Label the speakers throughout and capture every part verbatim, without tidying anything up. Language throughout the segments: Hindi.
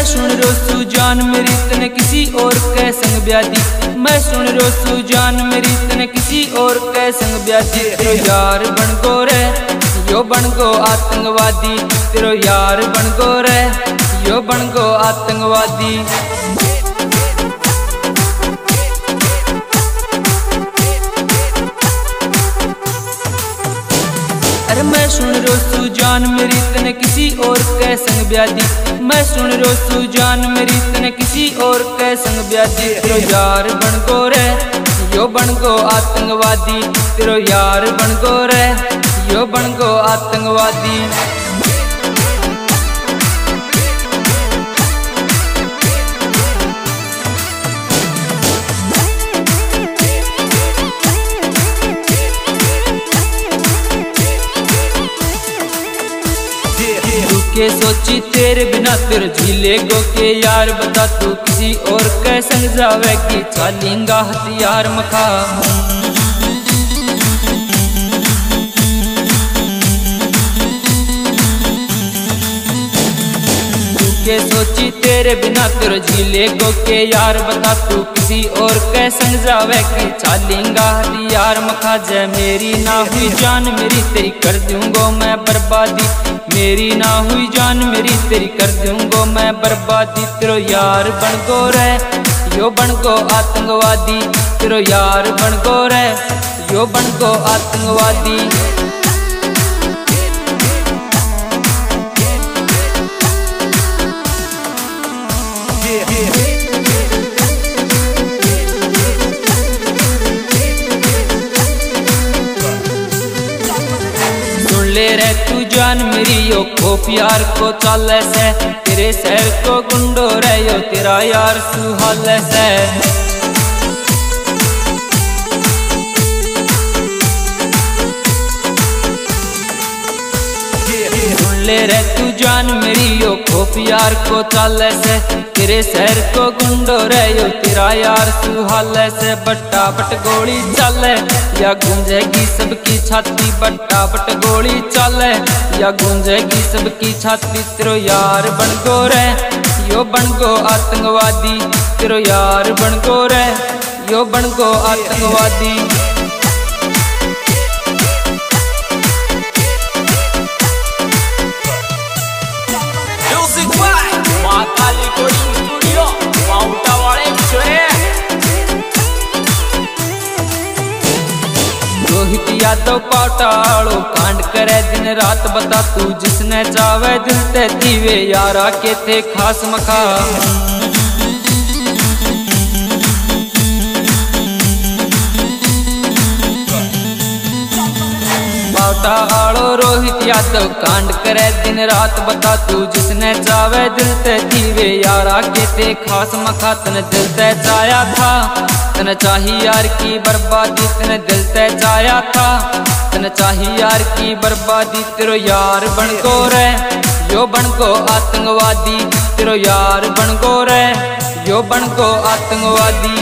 Speaker 1: सुन रोसू जान मेरी तने किसी और के संग ब्यादी, मैं सुन रोसू जान मेरी तने किसी और के संग ब्यादी। तेरो यार बन गो रे यो बन गो आतंकवादी, तेरो यार बन गो रे यो बन गो आतंकवादी। अरे मैं सुन रोसू जान मेरी तने किसी और के संग ब्यादी, मैं सुन रोसू जान मेरी तने किसी और के संग ब्यादी। तेरो यार बन गो रे यो बन गो आतंकवादी, तेरो यार बन गो रे यो बन गो आतंकवादी। के सोची तेरे बिना तेरे झीले गो के यार, बता तू किसी और के संग जावे की चालेंगा हथियार मखा। तू के सोची तेरे बिना तेरे झीले गो के यार, बता तू किसी और के संग जावे की चालेंगा हथियार मखा। जय मेरी ना हुई जान मेरी तेरी कर दूंगो मैं बर्बादी, मेरी ना हुई जान मेरी तेरी कर दूंगो मैं बर्बादी। तेरो यार बन गो रे यो बन गो आतंकवादी, तेरो यार बन गो रे यो बन गो आतंकवादी। ले रे तू जान मेरी यो खोप यार को चाले से, तेरे शहर को गुंडो रे यो तेरा यार सुहाले से। ले रे तू जान मेरी यो खोप यार को चाले से, तेरे शहर को गुंडो रे यो तेरा यार सुहाले से। बट्टा बट गोली चले या गूंजेगी सबकी छाती, बट्टा बट गोली चले या गूंजेगी सबकी छाती। तेरो यार बन गो रे यो बन गो आतंकवादी, तेरो यार बन गो रे यो बन गो आतंकवादी। रोहित यादव पाटाड़ो कांड करे दिन रात, बता तू जिसने चावे दिल ते दीवे यारा के थे खास मखा। पाटाड़ो रोहित यादव कांड करे दिन रात, बता तू जिसने चावे दिल ते दीवे यारा के थे खास मखा। तने दिल ते चाया था तने चाही यार की बर्बादी, तने दिल ते चाया था तने चाही यार की बर्बादी। तेरो यार बन गो रे यो बन गो आतंकवादी, तेरो यार बन गो रे यो बन गो आतंकवादी।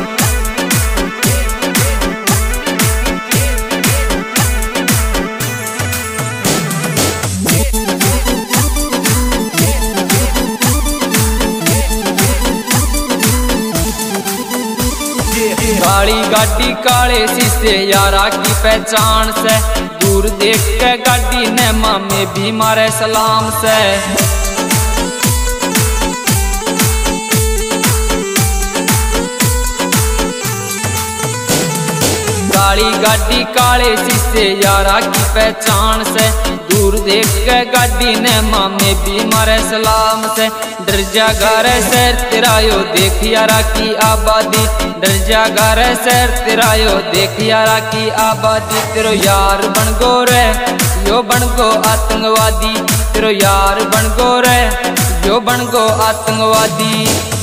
Speaker 1: काली गाड़ी काले शीशे यारा की पहचान से, दूर देख के गाड़ी ने मामे भी मारे सलाम से। काली गाड़ी काले शीशे यारा की पहचान से, दूर देख के गाड़ी ने मामे भी मारे सलाम से। डर जागा रे शहर तेरा यो देख यारा की आबादी, डर जागा रे शहर तेरा यो देख यारा की आबादी। तेरो यार बन गो रे यो बन गो आतंकवादी, तेरो यार बन गो रे यो बन गो आतंकवादी।